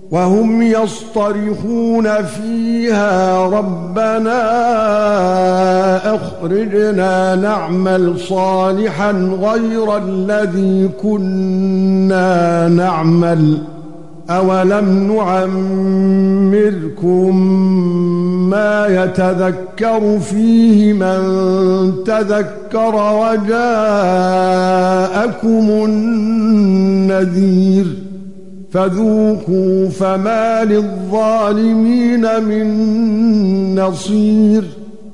وهم يصطرخون فيها ربنا اخرجنا نعمل صالحا غير الذي كنا نعمل اولم نعمركم ما يتذكر فيه من تذكر وجاءكم النذير فذوقوا فما للظالمين من نصير